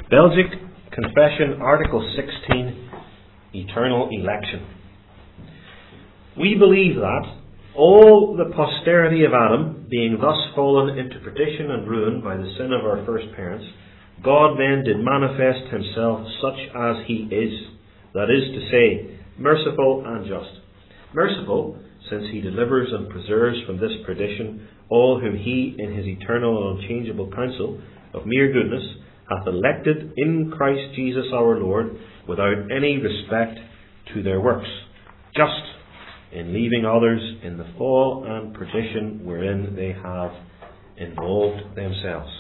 Belgic Confession, Article 16, Eternal Election. We believe that all the posterity of Adam, being thus fallen into perdition and ruin by the sin of our first parents, God then did manifest himself such as he is, that is to say, merciful and just. Merciful, since he delivers and preserves from this perdition all whom he, in his eternal and unchangeable counsel of mere goodness, hath elected in Christ Jesus our Lord, without any respect to their works. Just, in leaving others in the fall and perdition wherein they have involved themselves.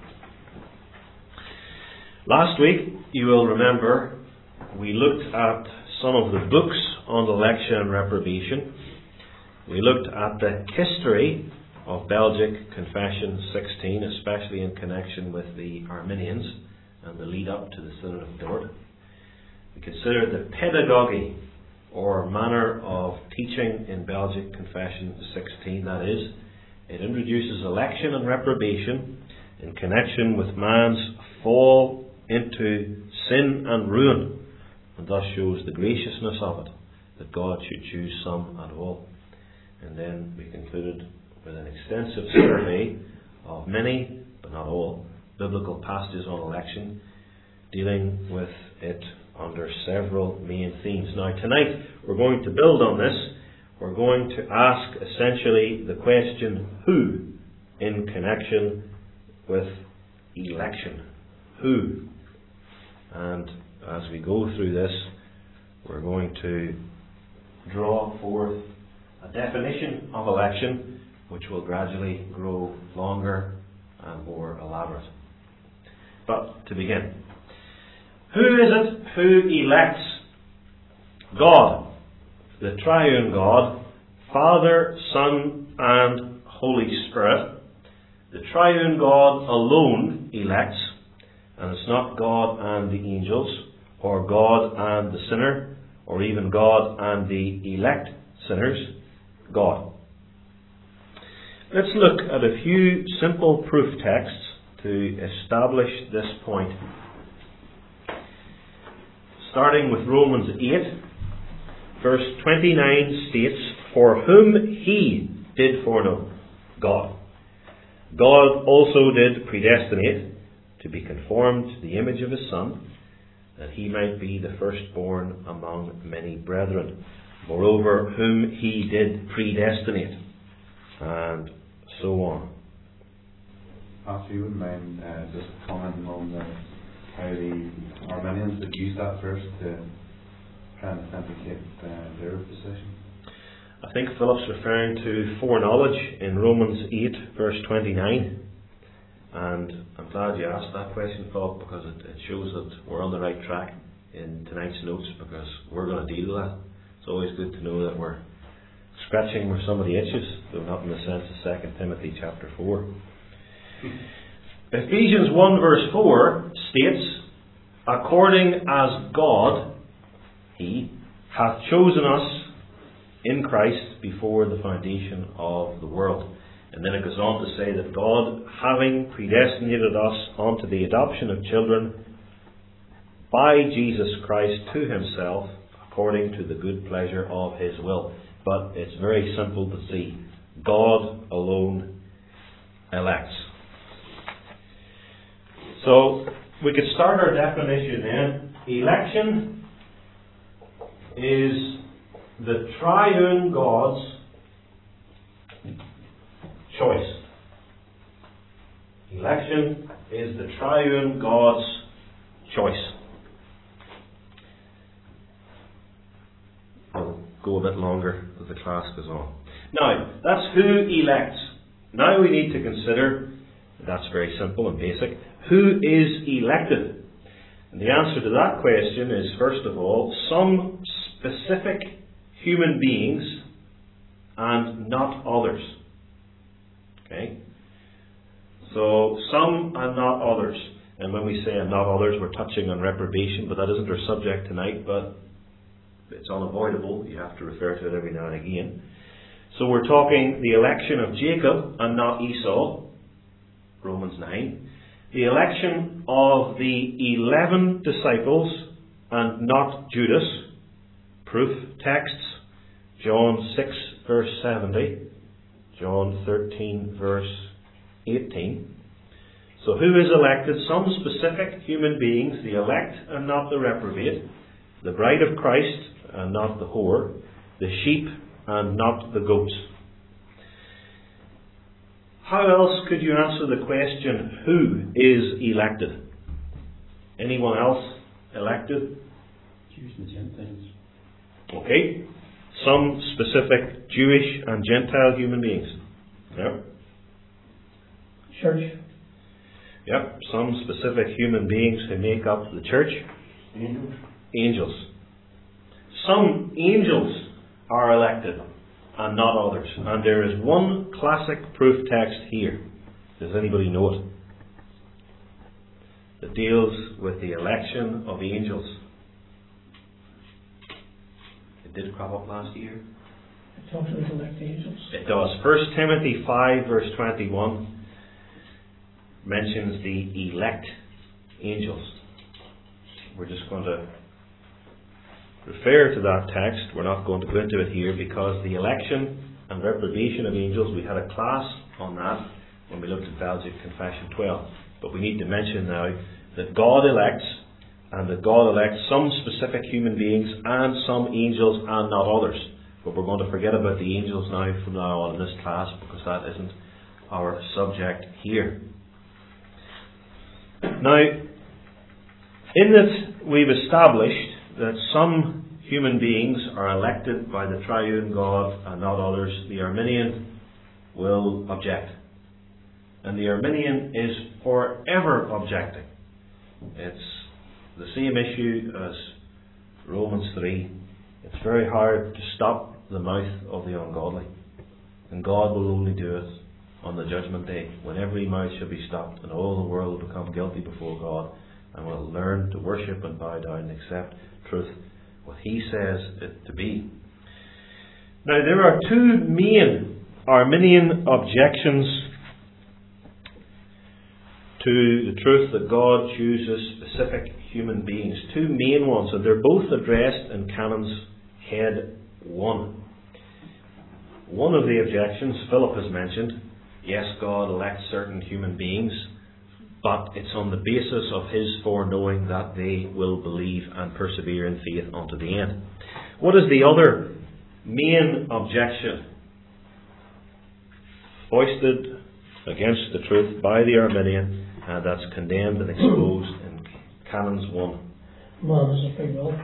Last week, you will remember, we looked at some of the books on election and reprobation. We looked at the history of Belgic Confession 16, especially in connection with the Arminians and the lead up to the Synod of Dort. We considered the pedagogy or manner of teaching in Belgic Confession 16, that is, it introduces election and reprobation in connection with man's fall into sin and ruin, and thus shows the graciousness of it, that God should choose some and all. And then we concluded with an extensive survey of many, but not all, biblical passages on election, dealing with it under several main themes. Now tonight we're going to build on this. We're going to ask essentially the question, who, in connection with election. Who? And as we go through this, we're going to draw forth a definition of election, which will gradually grow longer and more elaborate. But to begin, who is it who elects? God, the triune God, Father, Son, and Holy Spirit. The triune God alone elects, and it's not God and the angels, or God and the sinner, or even God and the elect sinners. God. Let's look at a few simple proof texts to establish this point. Starting with Romans 8, verse 29 states, "For whom he did foreknow, God. God also did predestinate to be conformed to the image of his Son, that he might be the firstborn among many brethren. Moreover, whom he did predestinate," and so on. Pastor, you wouldn't mind just commenting on how the Arminians would use that verse to try and authenticate their position? I think Philip's referring to foreknowledge in Romans 8, verse 29. And I'm glad you asked that question, Philip, because it shows that we're on the right track in tonight's notes, because we're going to deal with that. It's always good to know that we're scratching where somebody itches, though not in the sense of 2 Timothy chapter 4. Ephesians 1 verse 4 states, "According as God, he, hath chosen us in Christ before the foundation of the world." And then it goes on to say that God, having predestinated us unto the adoption of children by Jesus Christ to himself, according to the good pleasure of his will. But it's very simple to see. God alone elects. So we could start our definition then. Election is the triune God's choice. Election is the triune God's choice. I'll go a bit longer as the class goes on. Now, that's who elects. Now we need to consider, that's very simple and basic, who is elected? And the answer to that question is, first of all, some specific human beings and not others. Okay? So, some and not others. And when we say and not others, we're touching on reprobation, but that isn't our subject tonight, but it's unavoidable. You have to refer to it every now and again. So we're talking the election of Jacob and not Esau, Romans 9. The election of the 11 disciples and not Judas. Proof texts: John 6 verse 70, John 13 verse 18. So who is elected? Some specific human beings, the elect and not the reprobate, the bride of Christ and not the whore, the sheep and not the goats. How else could you answer the question, who is elected? Anyone else elected? Jews and Gentiles. Okay. Some specific Jewish and Gentile human beings. Yeah. Church. Yep. Some specific human beings who make up the church. Angels. Angels. Some angels are elected and not others. And there is one classic proof text here. Does anybody know it? That deals with the election of angels. It did crop up last year. It talks about elect angels. It does. 1 Timothy 5 verse 21 mentions the elect angels. We're just going to refer to that text. We're not going to go into it here because the election and reprobation of angels, we had a class on that when we looked at Belgic Confession 12. But we need to mention now that God elects, and that God elects some specific human beings and some angels and not others. But we're going to forget about the angels now from now on in this class because that isn't our subject here. Now, in that we've established that some human beings are elected by the triune God and not others, the Arminian will object. And the Arminian is forever objecting. It's the same issue as Romans 3. It's very hard to stop the mouth of the ungodly. And God will only do it on the judgment day, when every mouth shall be stopped and all the world will become guilty before God and will learn to worship and bow down and accept truth, what He says it to be. Now there are two main Arminian objections to the truth that God chooses specific human beings. Two main ones, and they're both addressed in Canon's Head 1. One of the objections Philip has mentioned, yes, God elects certain human beings, but it's on the basis of His foreknowing that they will believe and persevere in faith unto the end. What is the other main objection foisted against the truth by the Arminian, and that's condemned and exposed in Canons 1? Man is a free will.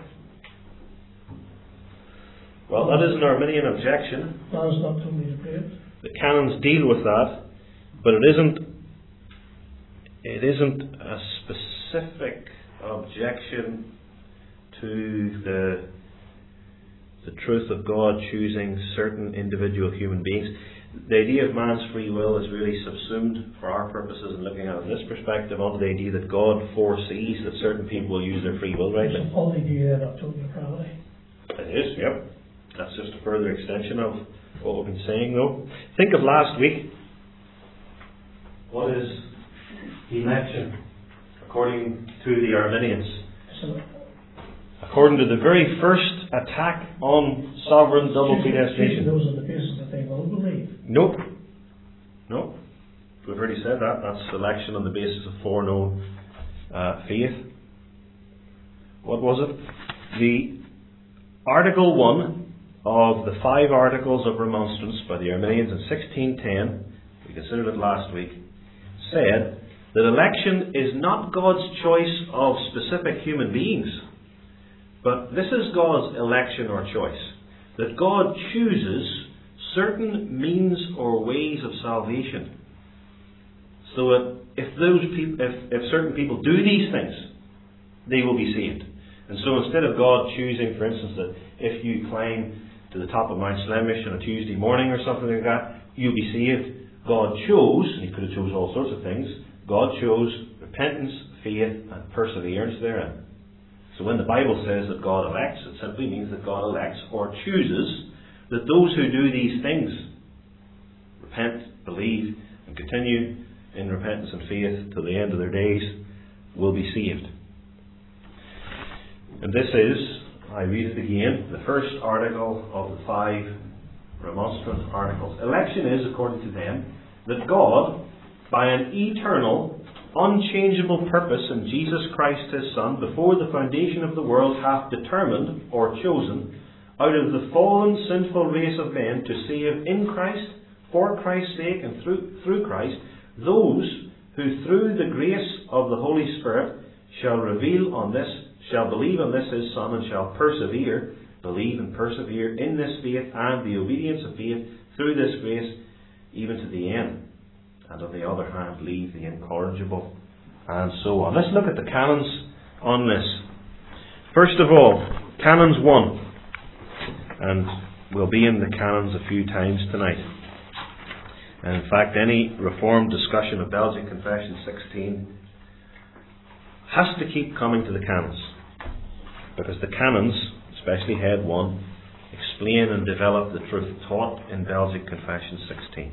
Well, that is an Arminian objection. Man is not totally depraved. The Canons deal with that, but it isn't a specific objection to the truth of God choosing certain individual human beings. The idea of man's free will is really subsumed, for our purposes in looking at it in this perspective, onto the idea that God foresees that certain people will use their free will rightly. It's a faulty view then of total depravity. It is, yep. That's just a further extension of what we've been saying, though. Think of last week. What is election according to the Arminians? According to the very first attack on sovereign double predestination. Those are the basis that they will believe. Nope. We've already said that. That's election on the basis of foreknown faith. What was it? The Article 1 of the 5 Articles of Remonstrance by the Arminians in 1610, we considered it last week, said that election is not God's choice of specific human beings, but this is God's election or choice. That God chooses certain means or ways of salvation, so that if certain people do these things, they will be saved. And so instead of God choosing, for instance, that if you climb to the top of Mount Slemish on a Tuesday morning or something like that, you'll be saved. God chose, and He could have chose all sorts of things, God chose repentance, faith and perseverance therein. So when the Bible says that God elects, it simply means that God elects or chooses that those who do these things, repent, believe and continue in repentance and faith to the end of their days will be saved. And this is, I read it again, the first article of the 5 remonstrant articles. Election is, according to them, that God, by an eternal, unchangeable purpose in Jesus Christ his Son, before the foundation of the world, hath determined, or chosen, out of the fallen sinful race of men, to save in Christ, for Christ's sake, and through Christ, those who through the grace of the Holy Spirit shall believe on this his Son, and shall believe and persevere in this faith and the obedience of faith through this grace, even to the end. And on the other hand, leave the incorrigible, and so on. Let's look at the canons on this. First of all, Canons 1. And we'll be in the canons a few times tonight. And in fact, any Reformed discussion of Belgic Confession 16 has to keep coming to the canons. Because the canons, especially Head 1, explain and develop the truth taught in Belgic Confession 16.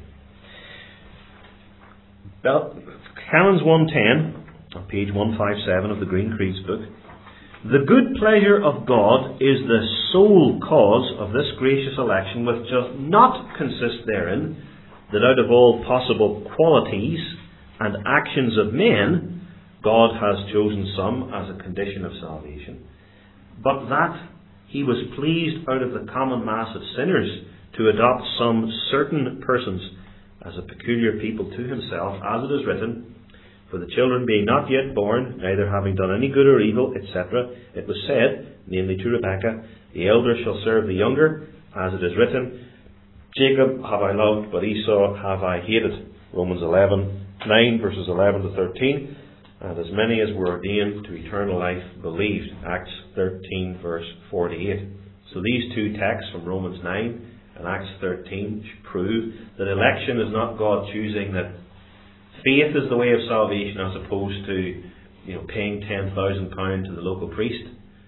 Canons 110, on page 157 of the Green Creeds book. The good pleasure of God is the sole cause of this gracious election, which does not consist therein that out of all possible qualities and actions of men, God has chosen some as a condition of salvation, but that he was pleased out of the common mass of sinners to adopt some certain persons as a peculiar people to himself, as it is written, for the children being not yet born, neither having done any good or evil, etc., it was said, namely to Rebekah, the elder shall serve the younger, as it is written, Jacob have I loved, but Esau have I hated. Romans 9 verses 11 to 13. And as many as were ordained to eternal life believed. Acts 13 verse 48. So these two texts from Romans 9 and Acts 13 prove that election is not God choosing, that faith is the way of salvation as opposed to paying £10,000 to the local priest.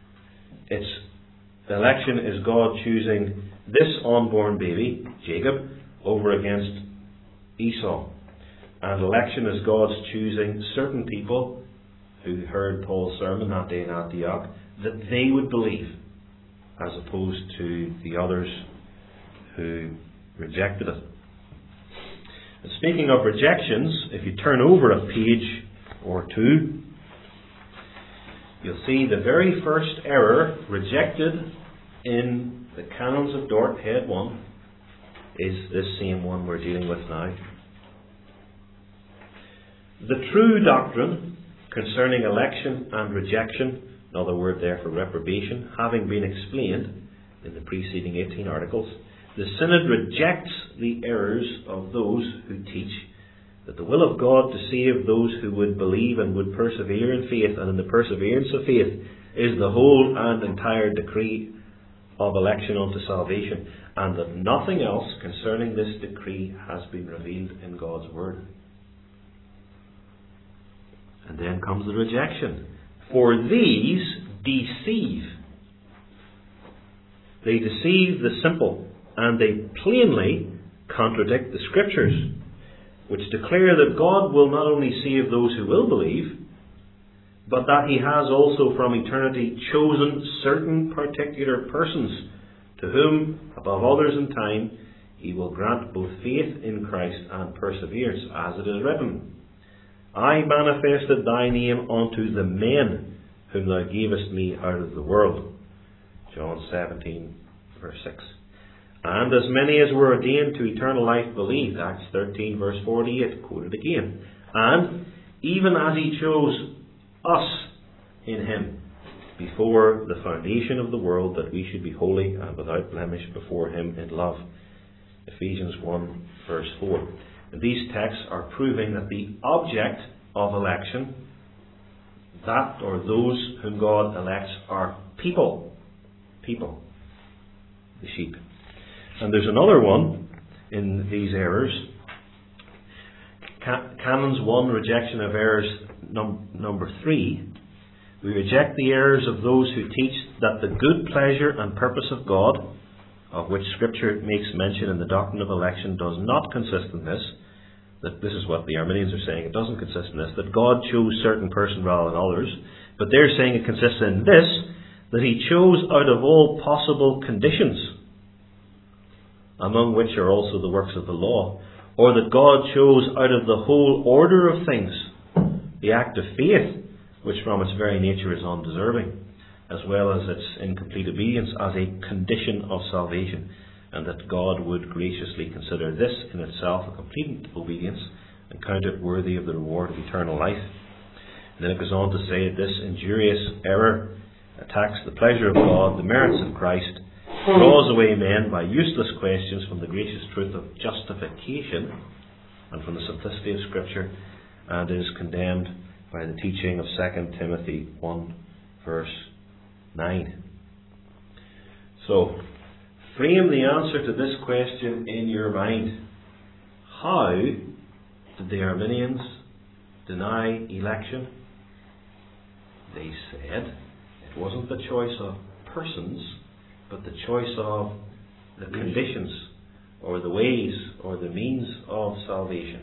Election is God choosing this unborn baby, Jacob, over against Esau. And election is God's choosing certain people who heard Paul's sermon that day in Antioch, that they would believe, as opposed to the others who rejected it. And speaking of rejections, if you turn over a page or two, you'll see the very first error rejected in the Canons of Dort, Head 1, is this same one we're dealing with now. The true doctrine concerning election and rejection, another word there for reprobation, having been explained in the preceding 18 articles, the Synod rejects the errors of those who teach that the will of God to save those who would believe and would persevere in faith, and in the perseverance of faith is the whole and entire decree of election unto salvation, and that nothing else concerning this decree has been revealed in God's Word. And then comes the rejection. For these deceive. They deceive the simple, and they plainly contradict the Scriptures, which declare that God will not only save those who will believe, but that he has also from eternity chosen certain particular persons, to whom, above others in time, he will grant both faith in Christ and perseverance, as it is written, I manifested thy name unto the men whom thou gavest me out of the world. John 17 verse 6. And as many as were ordained to eternal life believed. Acts 13 verse 48, quoted again. And even as he chose us in him before the foundation of the world, that we should be holy and without blemish before him in love. Ephesians 1 verse 4. And these texts are proving that the object of election, that or those whom God elects, are people. People. The sheep. And there's another one in these errors. Canons 1, rejection of errors number 3. We reject the errors of those who teach that the good pleasure and purpose of God, of which Scripture makes mention in the doctrine of election, does not consist in this, that this is what the Arminians are saying, it doesn't consist in this, that God chose certain person rather than others, but they're saying it consists in this, that He chose out of all possible conditions, among which are also the works of the law, or that God chose out of the whole order of things the act of faith, which from its very nature is undeserving, as well as its incomplete obedience, as a condition of salvation, and that God would graciously consider this in itself a complete obedience and count it worthy of the reward of eternal life. And then it goes on to say that this injurious error attacks the pleasure of God, the merits of Christ, draws away men by useless questions from the gracious truth of justification and from the simplicity of Scripture, and is condemned by the teaching of 2 Timothy 1 verse 9. So, frame the answer to this question in your mind. How did the Arminians deny election? They said it wasn't the choice of persons, but the choice of the conditions, or the ways, or the means of salvation.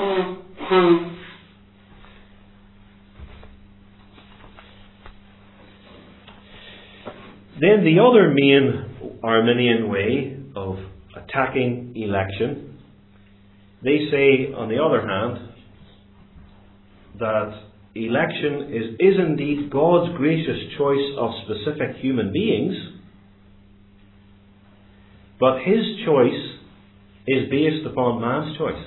Then the other main Arminian way of attacking election, they say, on the other hand, that election is indeed God's gracious choice of specific human beings, but His choice is based upon man's choice.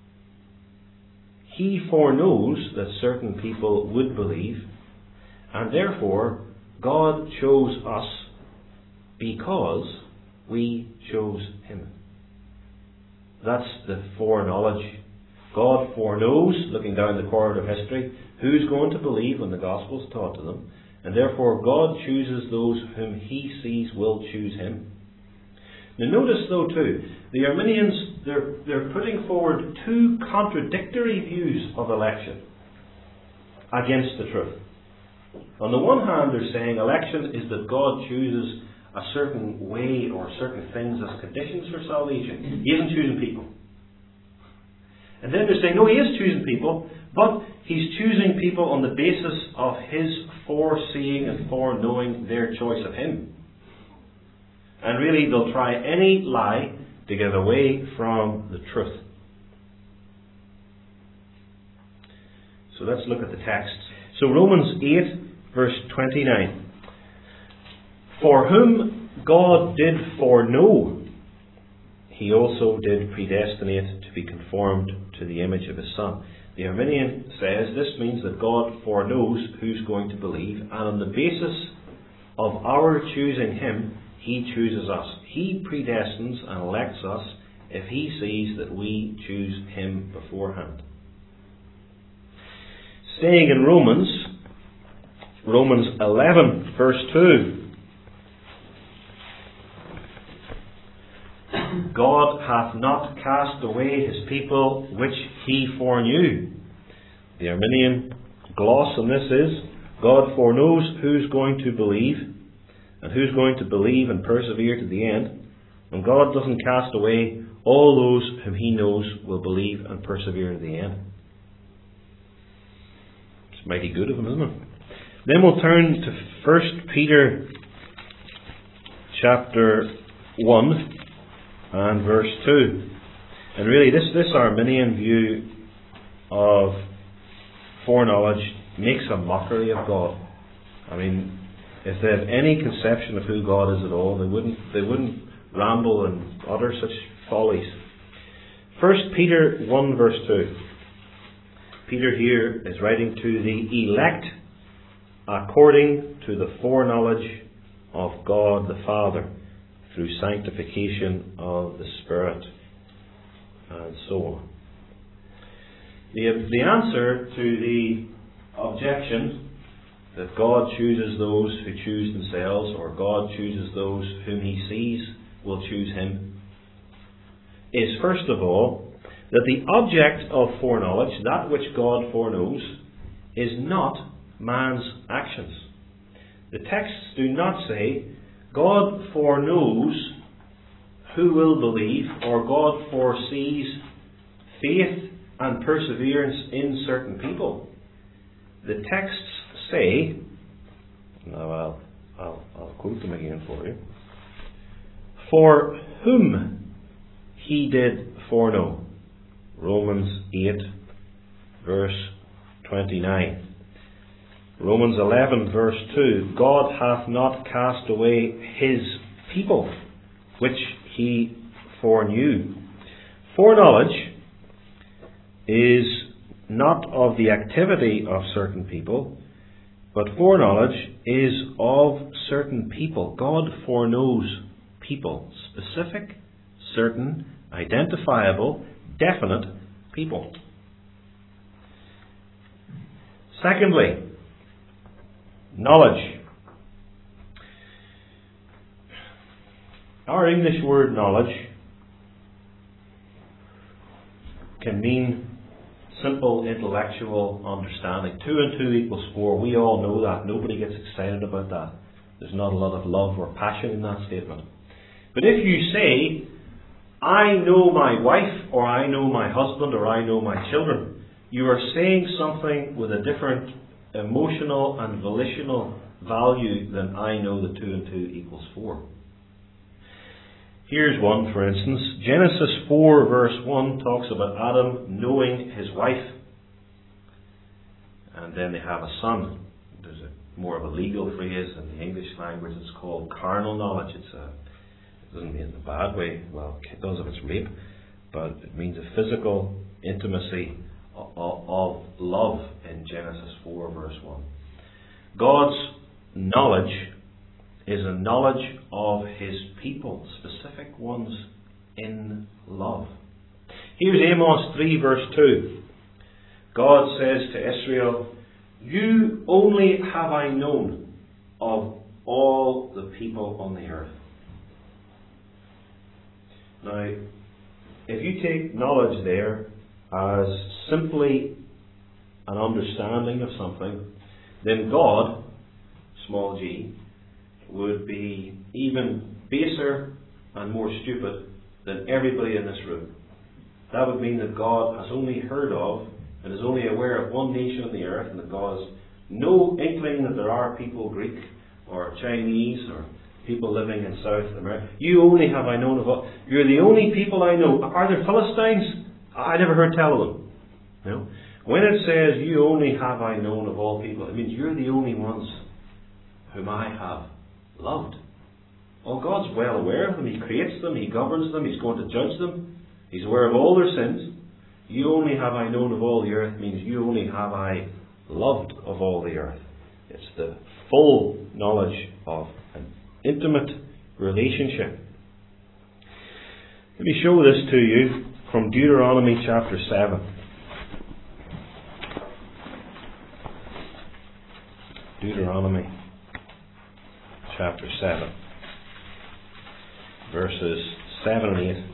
He foreknows that certain people would believe, and therefore God chose us because we chose Him. That's the foreknowledge. God foreknows, looking down the corridor of history, who's going to believe when the gospel is taught to them, and therefore God chooses those whom He sees will choose Him. Now notice though too, the Arminians, they're putting forward two contradictory views of election against the truth. On the one hand, they're saying election is that God chooses a certain way or certain things as conditions for salvation. He isn't choosing people. And then they're saying, no, He is choosing people, but He's choosing people on the basis of His foreseeing and foreknowing their choice of Him. And really, they'll try any lie to get away from the truth. So let's look at the text. So Romans 8 verse 29. For whom God did foreknow, He also did predestinate to be conformed to the image of His Son. The Arminian says this means that God foreknows who's going to believe, and on the basis of our choosing Him, He chooses us. He predestines and elects us if He sees that we choose Him beforehand. Staying in Romans 11 verse 2. God hath not cast away His people which He foreknew. The Arminian gloss on this is, God foreknows who's going to believe, and who's going to believe and persevere to the end. And God doesn't cast away all those whom He knows will believe and persevere to the end. It's mighty good of Him, isn't it? Then we'll turn to 1 Peter chapter 1 and verse 2. And really this Arminian view of foreknowledge makes a mockery of God. I mean, if they have any conception of who God is at all, they wouldn't ramble and utter such follies. 1 Peter 1 verse 2. Peter here is writing to the elect according to the foreknowledge of God the Father, through sanctification of the Spirit, and so on. The answer to the objection that God chooses those who choose themselves, or God chooses those whom He sees will choose Him, is first of all that the object of foreknowledge, that which God foreknows, is not man's actions. The texts do not say God foreknows who will believe, or God foresees faith and perseverance in certain people. The texts say, now I'll quote them again for you. For whom he did foreknow. Romans 8 verse 29. Romans 11 verse 2. God hath not cast away his people, which he foreknew. Foreknowledge is not of the activity of certain people, but foreknowledge is of certain people. God foreknows people. Specific, certain, identifiable, definite people. Secondly, knowledge. Our English word knowledge can mean simple intellectual understanding. 2 and 2 equals 4. We all know that. Nobody gets excited about that. There's not a lot of love or passion in that statement. But if you say, I know my wife, or I know my husband, or I know my children, you are saying something with a different emotional and volitional value than I know that 2 and 2 equals 4. Here's one, for instance. Genesis 4 verse 1 talks about Adam knowing his wife. And then they have a son. There's more of a legal phrase in the English language. It's called carnal knowledge. It doesn't mean in a bad way. Well, it does if it's rape. But it means a physical intimacy of love in Genesis 4 verse 1. God's knowledge is a knowledge of his people, specific ones in love. Here's Amos 3 verse 2. God says to Israel, you only have I known of all the people on the earth. Now, if you take knowledge there as simply an understanding of something, then God, small g, would be even baser and more stupid than everybody in this room. That would mean that God has only heard of and is only aware of one nation on the earth, and that God has no inkling that there are people, Greek or Chinese or people living in South America. You only have I known of all. You're the only people I know. Are there Philistines? I never heard tell of them. No. When it says you only have I known of all people, it means you're the only ones whom I have loved. Well, God's well aware of them. He creates them. He governs them. He's going to judge them. He's aware of all their sins. You only have I known of all the earth means you only have I loved of all the earth. It's the full knowledge of an intimate relationship. Let me show this to you from Deuteronomy chapter 7. Deuteronomy chapter 7, verses 7 and 8.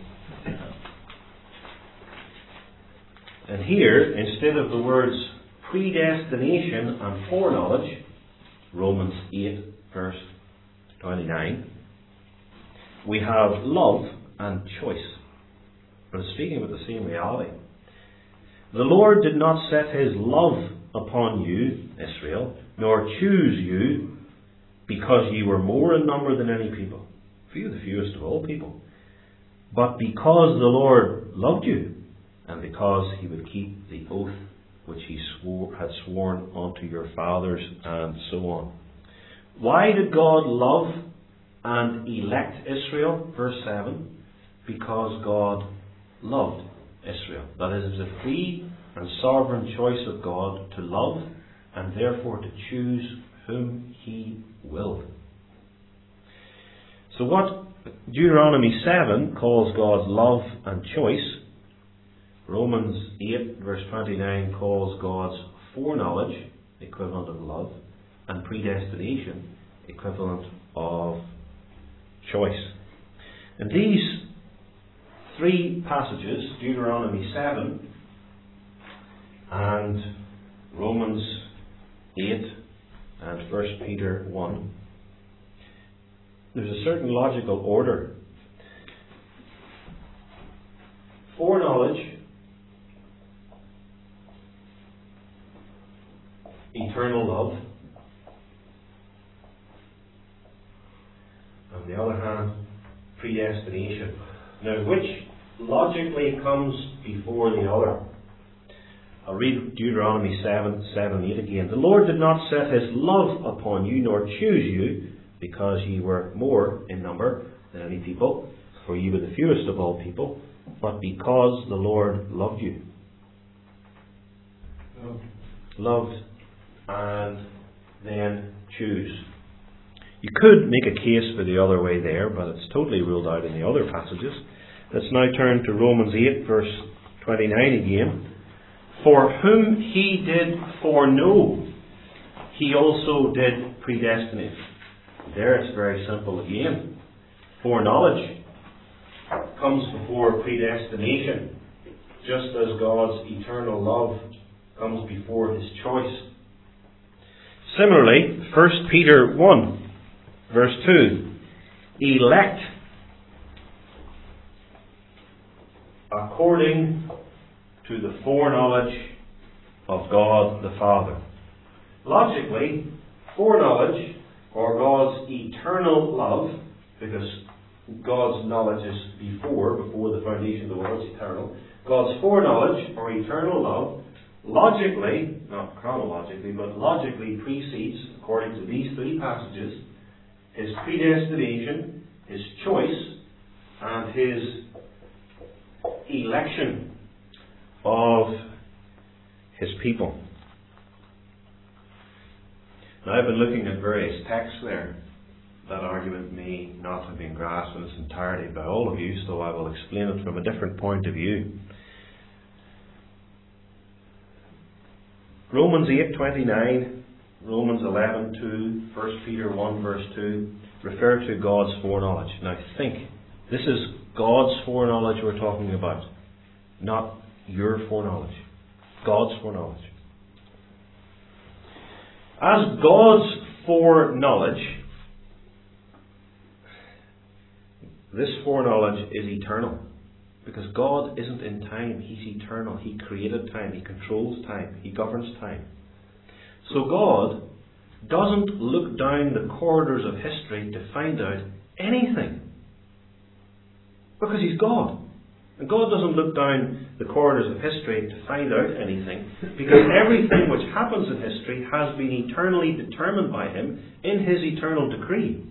And here, instead of the words predestination and foreknowledge, Romans 8 verse 29, we have love and choice. But it's speaking about the same reality. The Lord did not set his love upon you, Israel, nor choose you because ye were more in number than any people. Few, the fewest of all people. But because the Lord loved you, and because he would keep the oath which he had sworn unto your fathers, and so on. Why did God love and elect Israel? Verse 7. Because God loved Israel. That is, it was a free and sovereign choice of God to love and therefore to choose whom he willed. So what Deuteronomy 7 calls God's love and choice, Romans 8 verse 29 calls God's foreknowledge, equivalent of love, and predestination, equivalent of choice. And these three passages, Deuteronomy 7 and Romans 8 and 1 Peter 1, there's a certain logical order. Foreknowledge eternal love. On the other hand, predestination. Now, which logically comes before the other? I'll read Deuteronomy 7:7-8 again. The Lord did not set his love upon you, nor choose you, because ye were more in number than any people, for ye were the fewest of all people, but because the Lord loved you. Loved and then choose. You could make a case for the other way there, but it's totally ruled out in the other passages. Let's now turn to Romans 8, verse 29 again. For whom he did foreknow, he also did predestinate. There it's very simple again. Foreknowledge comes before predestination, just as God's eternal love comes before his choice. Similarly, 1 Peter 1, verse 2, elect according to the foreknowledge of God the Father. Logically, foreknowledge, or God's eternal love, because God's knowledge is before the foundation of the world is eternal. God's foreknowledge, or eternal love, logically, not chronologically, but logically precedes, according to these three passages, his predestination, his choice, and his election of his people. Now, I've been looking at various texts there. That argument may not have been grasped in its entirety by all of you, so I will explain it from a different point of view. Romans 8:29, Romans 11:2, 1 Peter 1 verse 2 refer to God's foreknowledge. Now think, this is God's foreknowledge we're talking about, not your foreknowledge. God's foreknowledge. As God's foreknowledge, this foreknowledge is eternal. Because God isn't in time, He's eternal. He created time, He controls time, He governs time. So God doesn't look down the corridors of history to find out anything. Because He's God. And God doesn't look down the corridors of history to find out anything, because everything which happens in history has been eternally determined by Him in His eternal decree.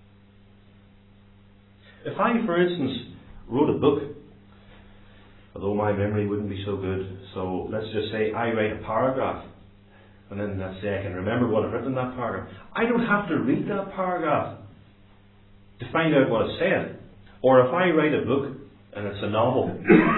If I, for instance, wrote a book, although my memory wouldn't be so good, so let's just say I write a paragraph, and then let's say I can remember what I've written in that paragraph. I don't have to read that paragraph to find out what it said. Or if I write a book, and it's a novel,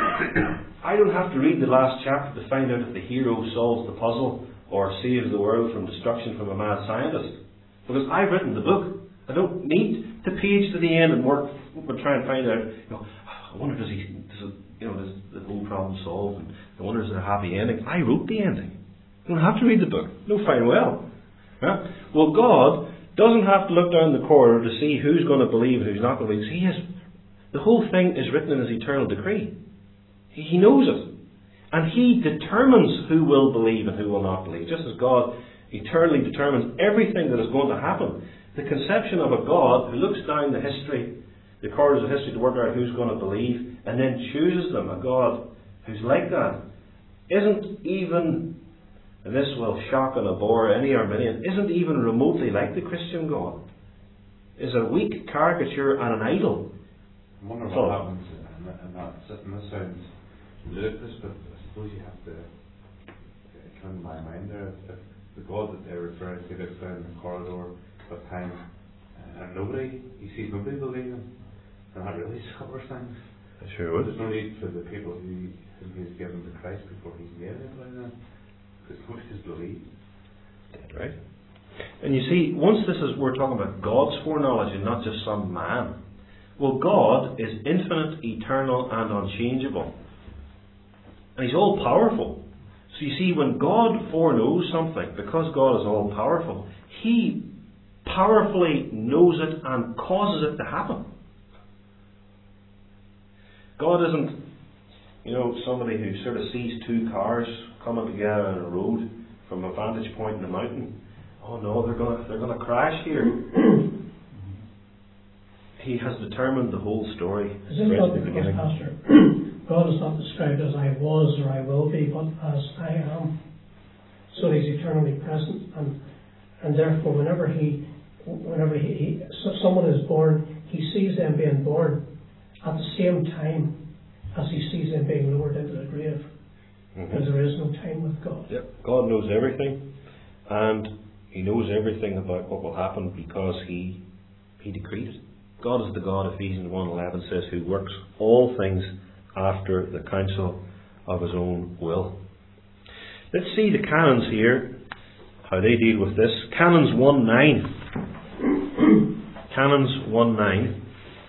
I don't have to read the last chapter to find out if the hero solves the puzzle or saves the world from destruction from a mad scientist. Because I've written the book. I don't need to page to the end and work and try and find out, I wonder does the whole problem solved, and I wonder is there a happy ending. I wrote the ending. You don't have to read the book. No, fine well. Yeah? Well, God doesn't have to look down the corridor to see who's going to believe and who's not going to believe. The whole thing is written in His eternal decree. He knows it. And He determines who will believe and who will not believe. Just as God eternally determines everything that is going to happen. The conception of a God who looks down the corridors of history to work out who's going to believe and then chooses them, a God who's like that, isn't even, and this will shock and abhor any Arminian, isn't even remotely like the Christian God. Is a weak caricature and an idol. I wonder what happens in that system. This sounds ludicrous, but I suppose you have to come to my mind there. If the God that they're referring to looks down the corridor of time and he sees nobody believing, and that really suffers things. Sure would. There's no need for the people who He's given to Christ before He's made anybody then, because nobody has believed. Right. And you see, once we're talking about God's foreknowledge and not just some man. Well, God is infinite, eternal, and unchangeable. And He's all powerful. So you see, when God foreknows something, because God is all powerful, He powerfully knows it and causes it to happen. God isn't, somebody who sort of sees two cars coming together on a road from a vantage point in the mountain. Oh no, they're gonna crash here. He has determined the whole story Is this right not at the because, beginning. Pastor, God is not described as I was or I will be, but as I am. So He's eternally present, and therefore whenever someone is born, He sees them being born at the same time as He sees them being lowered into the grave. Because there is no time with God. Yep. God knows everything, and He knows everything about what will happen because He decreed it. God is the God, Ephesians 1:11 says, who works all things after the counsel of His own will. Let's see the canons here, how they deal with this. Canons 1:9. Canons 1:9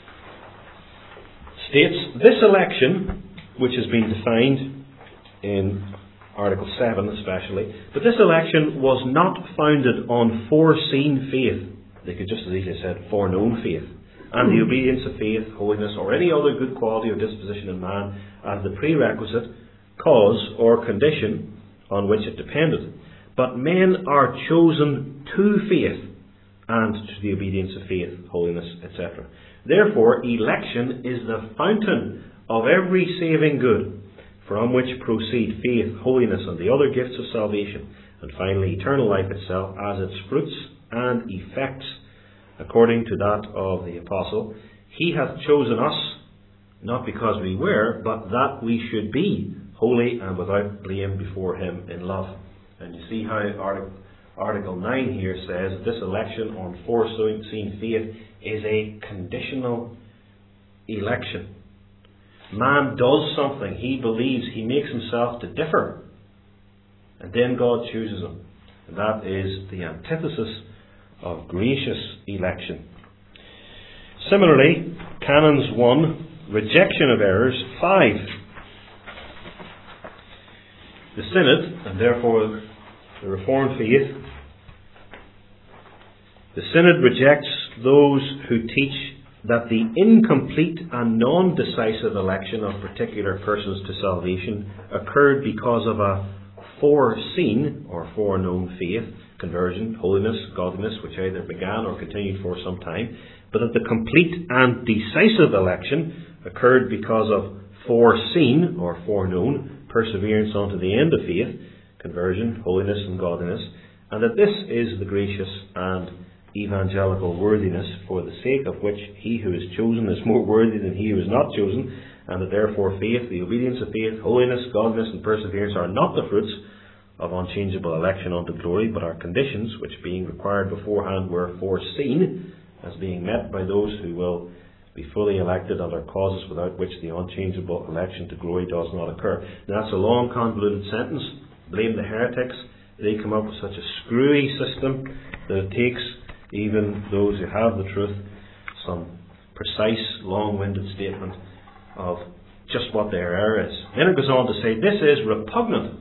states, this election, which has been defined in Article 7 especially, but this election was not founded on foreseen faith. They could just as easily have said foreknown faith, and the obedience of faith, holiness, or any other good quality or disposition in man as the prerequisite cause or condition on which it depended. But men are chosen to faith and to the obedience of faith, holiness, etc. Therefore, election is the fountain of every saving good, from which proceed faith, holiness, and the other gifts of salvation, and finally eternal life itself as its fruits and effects, according to that of the Apostle. He hath chosen us, not because we were, but that we should be holy and without blame before Him in love. And you see how Article 9 here says that this election on foreseen faith is a conditional election. Man does something, he believes, he makes himself to differ, and then God chooses him. And that is the antithesis of gracious election. Similarly, Canons 1, rejection of errors, 5. The Synod, and therefore the Reformed faith, the Synod rejects those who teach that the incomplete and non-decisive election of particular persons to salvation occurred because of a foreseen or foreknown faith, conversion, holiness, godliness, which either began or continued for some time, but that the complete and decisive election occurred because of foreseen or foreknown perseverance unto the end of faith, conversion, holiness, and godliness, and that this is the gracious and evangelical worthiness, for the sake of which he who is chosen is more worthy than he who is not chosen, and that therefore faith, the obedience of faith, holiness, godliness, and perseverance are not the fruits of unchangeable election unto glory, but are conditions which, being required beforehand, were foreseen as being met by those who will be fully elected, and are causes without which the unchangeable election to glory does not occur. Now that's a long convoluted sentence. Blame the heretics. They come up with such a screwy system that it takes even those who have the truth some precise, long-winded statement of just what their error is. Then it goes on to say, this is repugnant.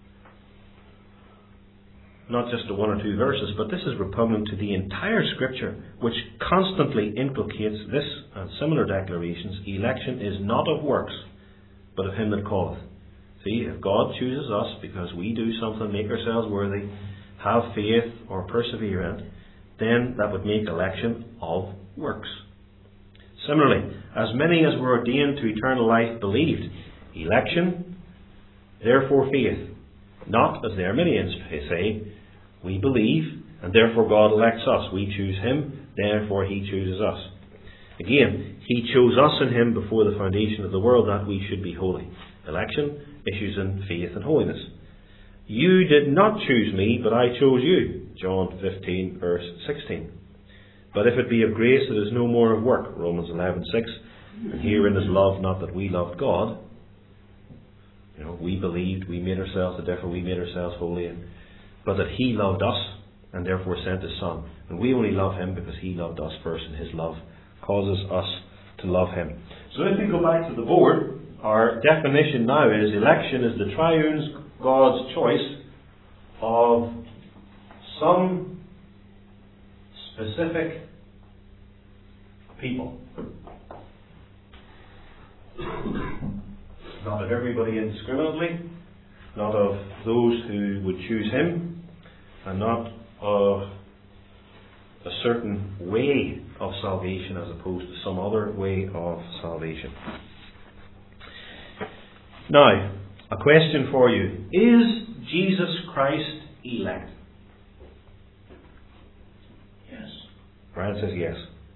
Not just to one or two verses, but this is repugnant to the entire Scripture, which constantly inculcates this and similar declarations. Election is not of works, but of him that calleth. See, if God chooses us because we do something, make ourselves worthy, have faith or persevere in it, then that would make election of works. Similarly, as many as were ordained to eternal life believed. Election, therefore faith. Not, as the Arminians say, we believe, and therefore God elects us. We choose Him, therefore He chooses us. Again, He chose us in Him before the foundation of the world, that we should be holy. Election issues in faith and holiness. You did not choose me, but I chose you. John 15, verse 16. But if it be of grace, it is no more of work. Romans 11:6. And herein is love, not that we loved God. We believed, we made ourselves to differ, we made ourselves holy, but that He loved us and therefore sent His Son. And we only love Him because He loved us first, and His love causes us to love Him. So if we go back to the board, our definition now is election is the triune God's choice of some specific people. Not of everybody indiscriminately, not of those who would choose Him, and not of a certain way of salvation as opposed to some other way of salvation. Now, a question for you. Is Jesus Christ elect? Yes. Brian says yes.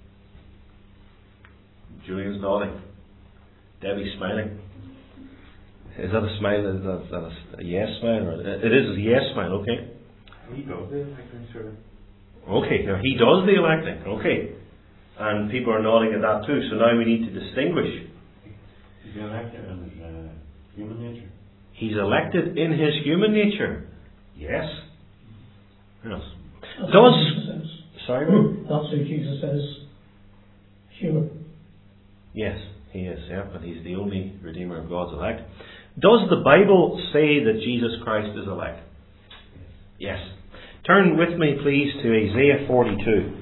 Julian's nodding. Debbie's smiling. Is that a smile? Is that a yes smile? Or it is a yes smile, okay. He does the electing, sir. Okay, now he does the electing, okay. And people are nodding at that too, so now we need to distinguish. He's elected in his human nature. He's elected in his human nature. Yes. Yes. That's Does... who Jesus is. Sorry? That's who Jesus is. Human. Yes, he is, yeah, and he's the only Redeemer of God's elect. Does the Bible say that Jesus Christ is elect? Yes. Turn with me, please, to Isaiah 42.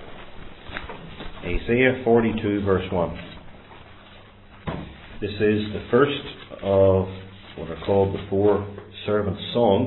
Isaiah 42, verse 1. This is the first of what are called the four servant songs.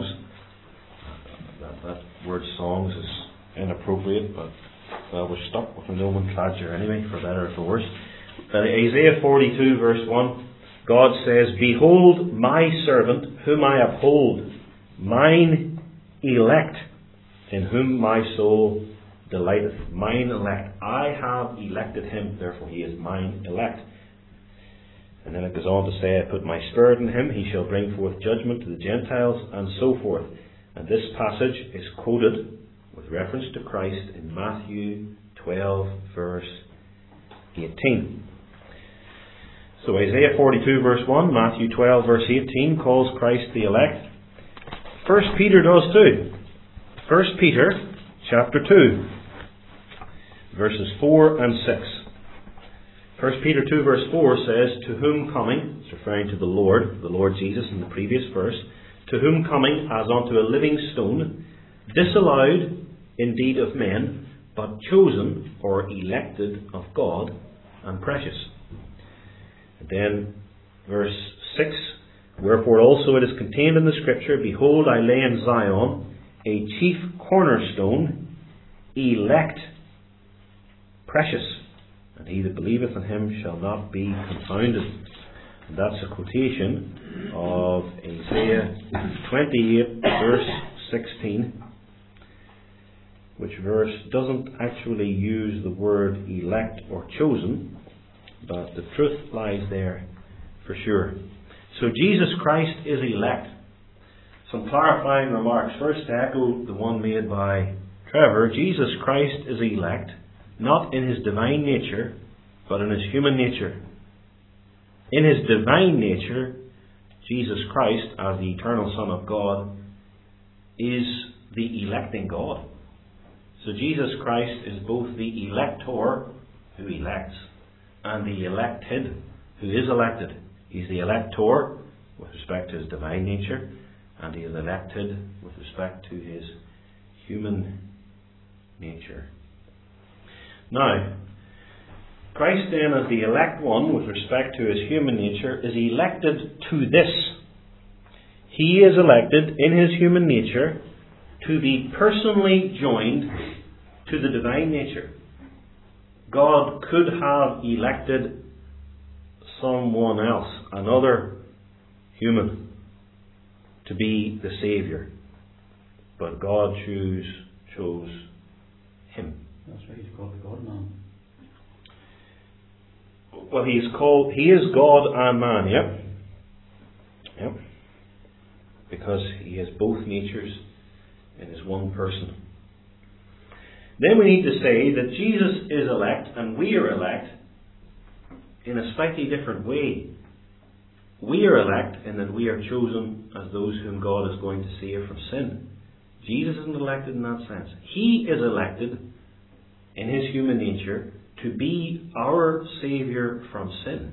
That word songs is inappropriate, but we're stuck with the nomenclature anyway, for better or for worse. Isaiah 42, verse 1, God says, "Behold my servant, whom I uphold, mine elect, in whom my soul delighteth." Mine elect. I have elected him, therefore he is mine elect. And then it goes on to say, "I put my spirit in him, he shall bring forth judgment to the Gentiles," and so forth. And this passage is quoted with reference to Christ in Matthew 12, verse 18. So Isaiah 42, verse 1, Matthew 12, verse 18 calls Christ the elect. 1 Peter does too. 1 Peter chapter 2, verses 4 and 6. 1 Peter 2, verse 4 says, "To whom coming," it's referring to the Lord Jesus in the previous verse, "to whom coming as unto a living stone, disallowed indeed of men, but chosen or elected of God, and precious." And then verse 6, "Wherefore also it is contained in the Scripture, Behold, I lay in Zion a chief cornerstone, elect, precious, and he that believeth in him shall not be confounded." And that's a quotation of Isaiah 28, verse 16, which verse doesn't actually use the word elect or chosen, but the truth lies there for sure. So Jesus Christ is elect. Some clarifying remarks. First, to echo the one made by Trevor, Jesus Christ is elect, not in his divine nature, but in his human nature. In his divine nature, Jesus Christ, as the eternal Son of God, is the electing God. So Jesus Christ is both the elector, who elects, and the elected, who is elected. He's the elector with respect to his divine nature, and he is elected with respect to his human nature. Now, Christ then, as the elect one with respect to his human nature, is elected to this. He is elected in his human nature to be personally joined to the divine nature. God could have elected someone else, another human, to be the Saviour, but God chose him. That's right, he's called the God-man. Well, he is God and man, yep. Because he has both natures in his one person. Then we need to say that Jesus is elect and we are elect in a slightly different way. We are elect in that we are chosen as those whom God is going to save from sin. Jesus isn't elected in that sense. He is elected in his human nature to be our Saviour from sin.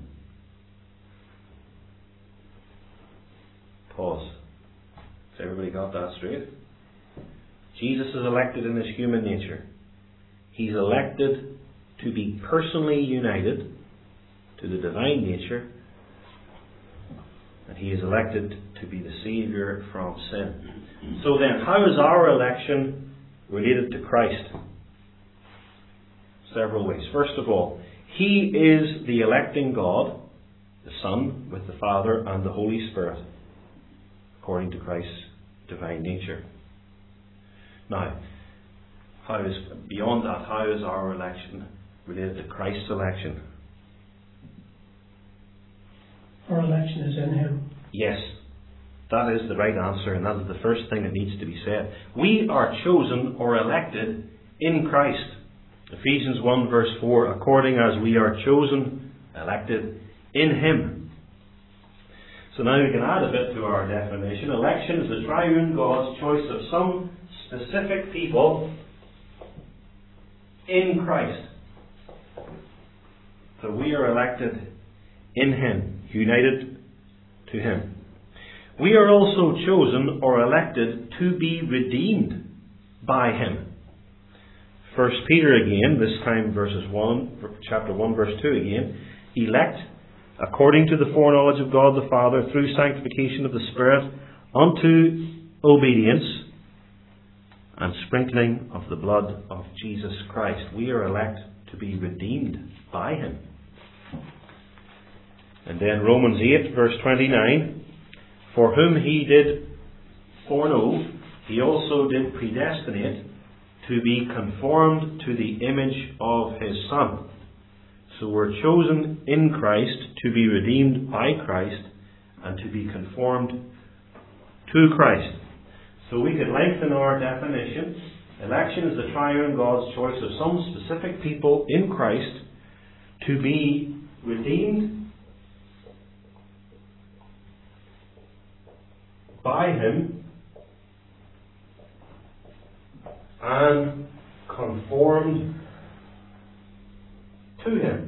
Pause. Has everybody got that straight? Jesus is elected in his human nature. He's elected to be personally united to the divine nature And He is elected to be the Saviour from sin. So then, how is our election related to Christ? Several ways. First of all, He is the electing God, the Son, with the Father and the Holy Spirit, according to Christ's divine nature. Now, beyond that, how is our election related to Christ's election? Our election is in Him. Yes, that is the right answer, and that is the first thing that needs to be said. We are chosen or elected in Christ. Ephesians 1 verse 4, according as we are chosen, elected in Him. So now we can add a bit to our definition. Election is the triune God's choice of some specific people in Christ. So we are elected in Him, united to Him. We are also chosen or elected to be redeemed by Him. 1 Peter again, this time chapter 1 verse 2 again. Elect according to the foreknowledge of God the Father through sanctification of the Spirit unto obedience and sprinkling of the blood of Jesus Christ. We are elect to be redeemed by Him. And then Romans 8 verse 29. For whom He did foreknow, He also did predestinate to be conformed to the image of His Son. So we're chosen in Christ to be redeemed by Christ and to be conformed to Christ. So we could lengthen our definition. Election is the triune God's choice of some specific people in Christ to be redeemed by Him and conformed to Him.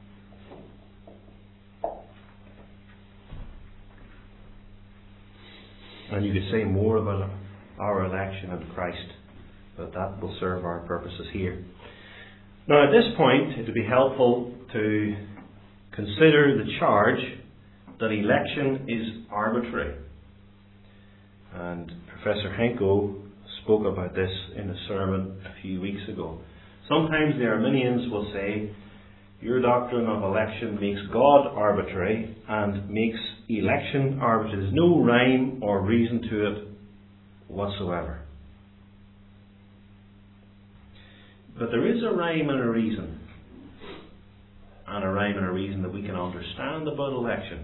And you could say more about our election in Christ, but that will serve our purposes here. Now at this point, it would be helpful to consider the charge that election is arbitrary. And Professor Henko spoke about this in a sermon a few weeks ago. Sometimes the Arminians will say, your doctrine of election makes God arbitrary and makes election arbitrary. There's no rhyme or reason to it whatsoever. But there is a rhyme and a reason. And a rhyme and a reason that we can understand about election.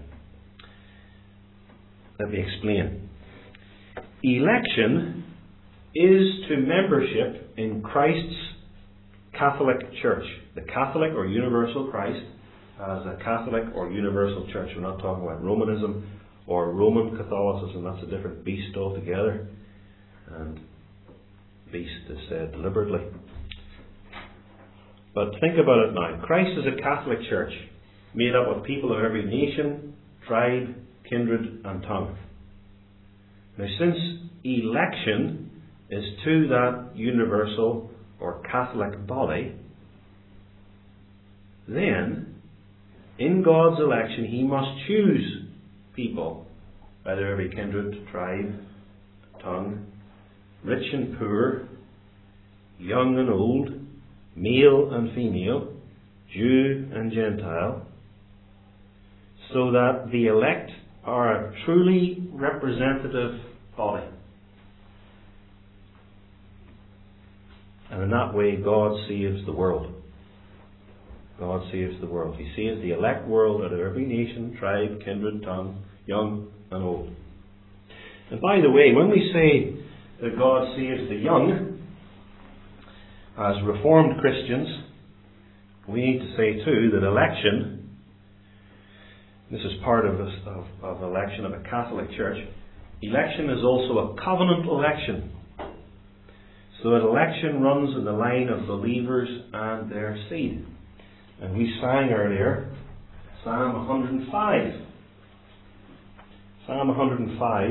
Let me explain. Election is to membership in Christ's Catholic Church. The Catholic or Universal Christ as a Catholic or Universal Church. We're not talking about Romanism or Roman Catholicism. That's a different beast altogether. And beast is said deliberately. But think about it now. Christ is a Catholic Church made up of people of every nation, tribe, kindred and tongue. Now since election is to that universal or Catholic body, then in God's election He must choose people, either every kindred, tribe, tongue, rich and poor, young and old, male and female, Jew and Gentile, so that the elect are a truly representative body. And in that way, God saves the world. God saves the world. He saves the elect world out of every nation, tribe, kindred, tongue, young and old. And by the way, when we say that God saves the young, as Reformed Christians, we need to say too that election, this is part of election of a Catholic Church, election is also a covenant election. So that election runs in the line of believers and their seed. And we sang earlier Psalm 105. Psalm 105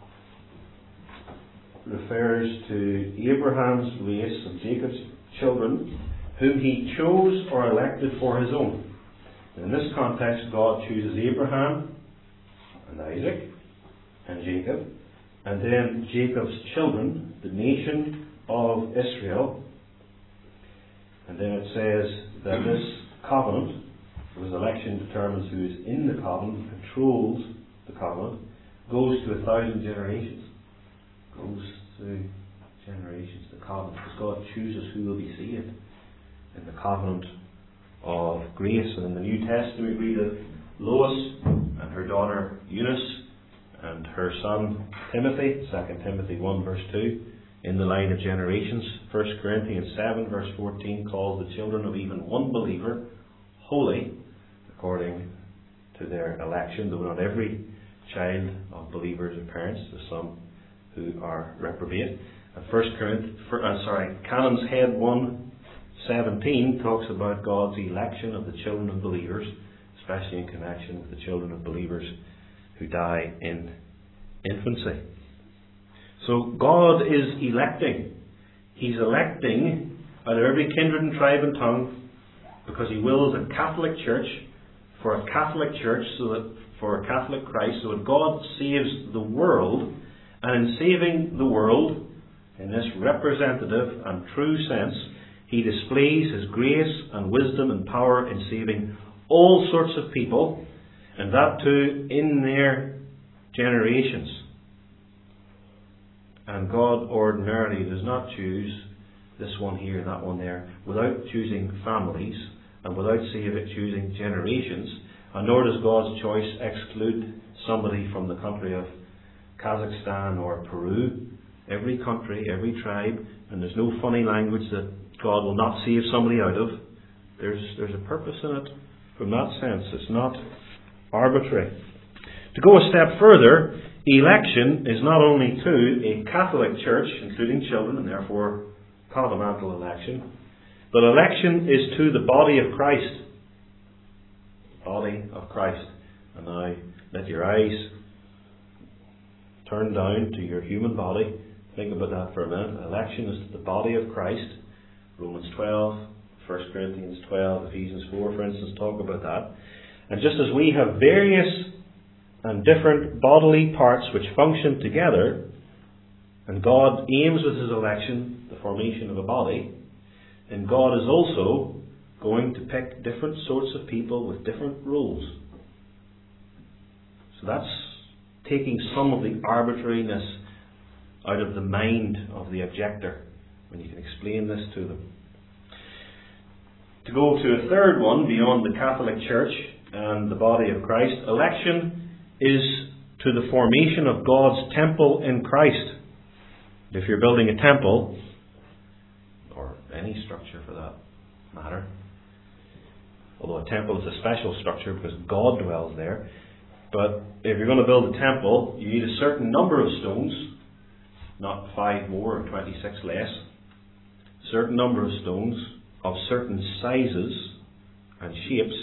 refers to Abraham's race of Jacob's children, whom He chose or elected for His own. In this context, God chooses Abraham and Isaac and Jacob, and then Jacob's children, the nation of Israel. And then it says that this covenant, because election determines who is in the covenant, controls the covenant, goes to 1,000 generations. Goes to generations, the covenant, because God chooses who will be saved in the covenant of grace. And in the New Testament we read of Lois and her daughter Eunice and her son Timothy, 2 Timothy 1 verse 2, in the line of generations. 1 Corinthians 7 verse 14 calls the children of even one believer holy according to their election, though not every child of believers are parents, there's some who are reprobate. And Canon's Head 1:17 talks about God's election of the children of believers, especially in connection with the children of believers who die in infancy. So God is electing. He's electing out of every kindred and tribe and tongue, because He wills a Catholic Church for a Catholic Church, for a Catholic Christ, so that God saves the world, and in saving the world, in this representative and true sense, He displays His grace and wisdom and power in saving all sorts of people, and that too in their generations. And God ordinarily does not choose this one here and that one there without choosing families and without choosing generations, and nor does God's choice exclude somebody from the country of Kazakhstan or Peru. Every country, every tribe, and there's no funny language that God will not save somebody out of. There's a purpose in it from that sense. It's not arbitrary. To go a step further, election is not only to a Catholic Church, including children, and therefore covenantal election, but election is to the body of Christ. Body of Christ. And now let your eyes turn down to your human body. Think about that for a minute. Election is to the body of Christ. Romans 12, 1 Corinthians 12, Ephesians 4, for instance, talk about that. And just as we have various and different bodily parts which function together, and God aims with His election the formation of a body, then God is also going to pick different sorts of people with different roles. So that's taking some of the arbitrariness out of the mind of the objector when you can explain this to them. To go to a third one beyond the Catholic Church and the body of Christ, election is to the formation of God's temple in Christ. If you're building a temple, or any structure for that matter, although a temple is a special structure because God dwells there, but if you're going to build a temple, you need a certain number of stones, not 5 more or 26 less, a certain number of stones of certain sizes and shapes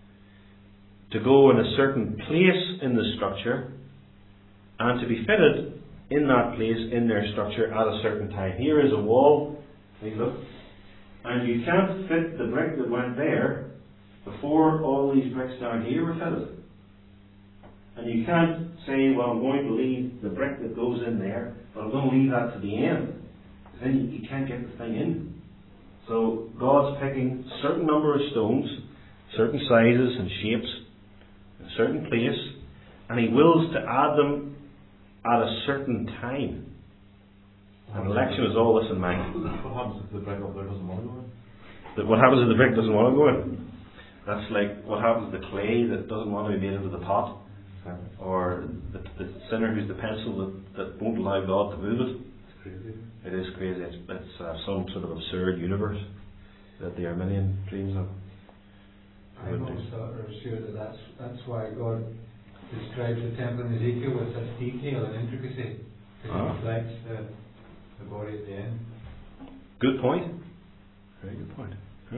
to go in a certain place in the structure and to be fitted in that place in their structure at a certain time. Here is a wall, look, and you can't fit the brick that went there before all these bricks down here were fitted. And you can't say, well, I'm going to leave the brick that goes in there, but I'm going to leave that to the end. Then you can't get the thing in. So God's picking a certain number of stones, certain sizes and shapes, in a certain place, and He wills to add them at a certain time. And election is all this in mind. What happens if the brick up there doesn't want to go in? What happens if the brick doesn't want to go in? That's like what happens to the clay that doesn't want to be made into the pot, or the sinner who's the pencil that won't allow God to move it. It's crazy. It is crazy. It's some sort of absurd universe that the Arminian dreams of. I'm also sure that that's why God describes the temple in Ezekiel with such detail and intricacy, because it reflects the body at the end. Good point. Very good point.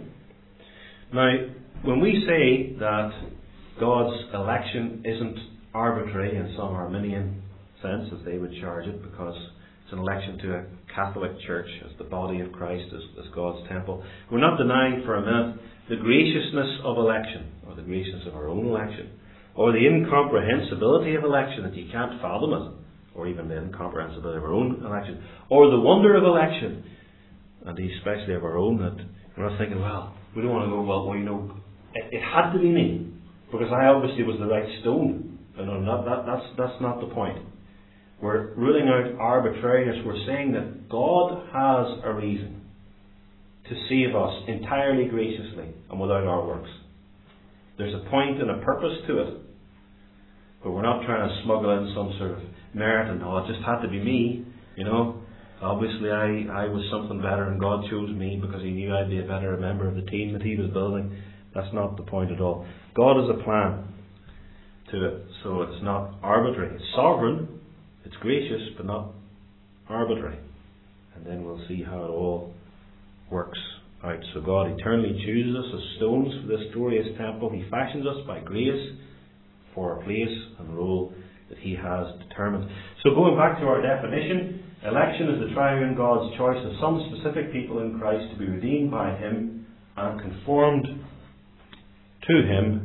Now, when we say that God's election isn't arbitrary in some Arminian sense, as they would charge it, because it's an election to a Catholic Church as the body of Christ, as God's temple, we're not denying for a minute the graciousness of election, or the graciousness of our own election. or the incomprehensibility of election, that you can't fathom it, or even the incomprehensibility of our own election, or the wonder of election, and especially of our own, that we're not thinking, well, we don't want to go, well, you know, it had to be me, because I obviously was the right stone. That's not the point. We're ruling out arbitrariness. We're saying that God has a reason to save us entirely graciously and without our works. There's a point and a purpose to it. But we're not trying to smuggle in some sort of merit and, it just had to be me, you know. Obviously I was something better and God chose me because He knew I'd be a better member of the team that He was building. That's not the point at all. God has a plan to it, so it's not arbitrary. It's sovereign, it's gracious, but not arbitrary. And then we'll see how it all works out. So God eternally chooses us as stones for this glorious temple. He fashions us by grace for a place and role that He has determined. So going back to our definition, election is the triune God's choice of some specific people in Christ to be redeemed by Him and conformed to Him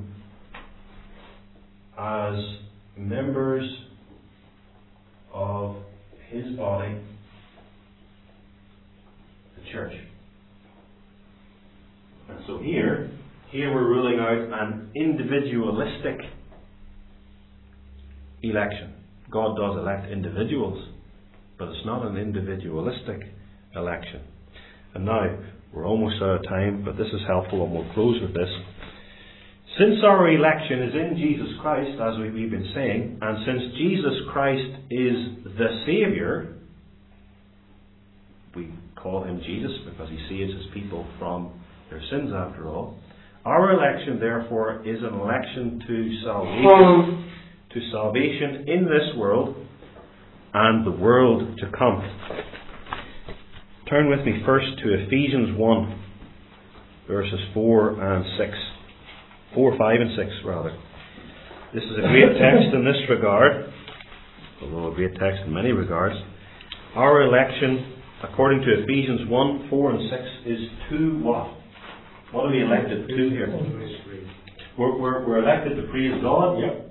as members of His body, the church. And so here we're ruling out an individualistic election. God does elect individuals, but it's not an individualistic election. And now, we're almost out of time, but this is helpful and we'll close with this. Since our election is in Jesus Christ, as we've been saying, and since Jesus Christ is the Saviour, we call Him Jesus because He saves His people from their sins after all. Our election, therefore, is an election to salvation in this world and the world to come. Turn with me first to Ephesians 1, verses 4 and 6. 4, 5 and 6 rather. This is a great text in this regard, although a great text in many regards. Our election, according to Ephesians 1, 4 and 6, is to what? What are we elected to here? We're elected to praise God. Yep.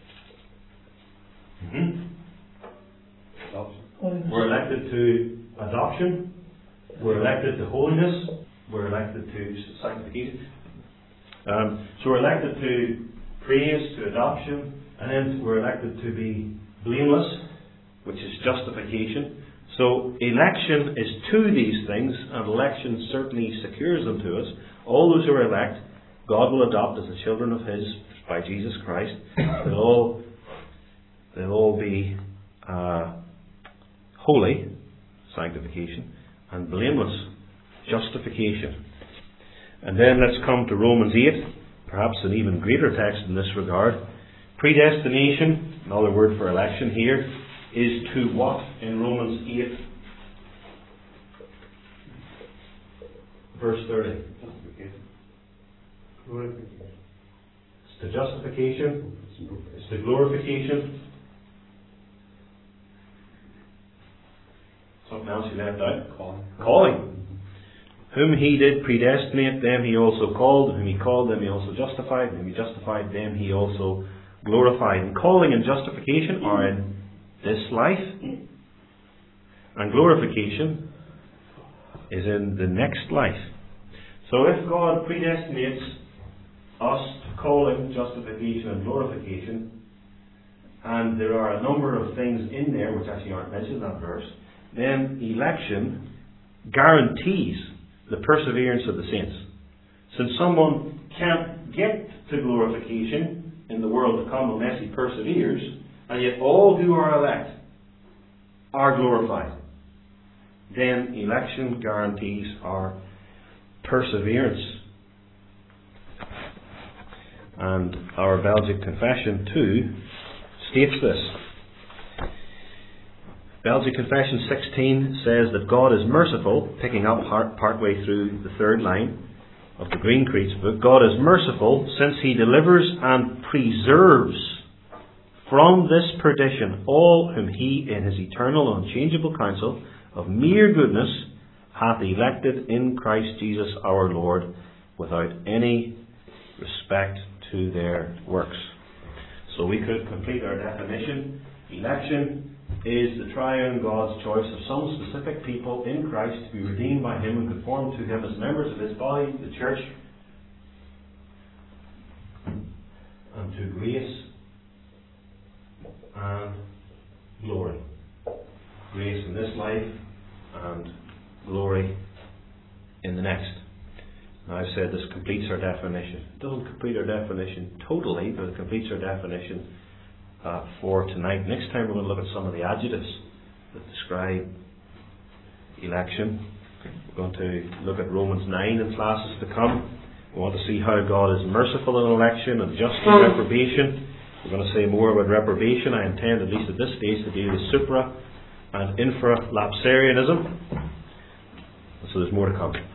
We're elected to adoption. We're elected to holiness. We're elected to sanctification. So we're elected to praise, to adoption, and then we're elected to be blameless, which is justification. So election is to these things, and election certainly secures them to us. All those who are elect, God will adopt as the children of His by Jesus Christ. They'll all be holy, sanctification, and blameless, justification. And then let's come to Romans 8, perhaps an even greater text in this regard. Predestination, another word for election here, is to what in Romans 8, verse 30? It's to justification. It's to glorification. Something else you left out? Calling. Whom He did predestinate, them He also called. Whom He called, them He also justified. Whom He justified, them He also glorified. And calling and justification are in this life, and glorification is in the next life. So if God predestinates us to calling, justification and glorification, and there are a number of things in there which actually aren't mentioned in that verse, then election guarantees the perseverance of the saints. Since someone can't get to glorification in the world to come unless he perseveres, and yet all who are elect are glorified, then election guarantees our perseverance. And our Belgic Confession too states this. Belgic Confession 16 says that God is merciful, picking up partway through the third line of the Green Creed's book. God is merciful since He delivers and preserves from this perdition all whom He in His eternal unchangeable counsel of mere goodness hath elected in Christ Jesus our Lord, without any respect to their works. So we could complete our definition. Election is the triune God's choice of some specific people in Christ to be redeemed by Him and conformed to Him as members of His body, the church, and to grace and glory. Grace in this life and glory in the next. Now, I've said this completes our definition. It doesn't complete our definition totally, but it completes our definition for tonight. Next time we're going to look at some of the adjectives that describe election. We're going to look at Romans 9 in classes to come. We want to see how God is merciful in election and just in reprobation. We're going to say more about reprobation. I intend, at least at this stage, to deal with supra and infralapsarianism. So there's more to come.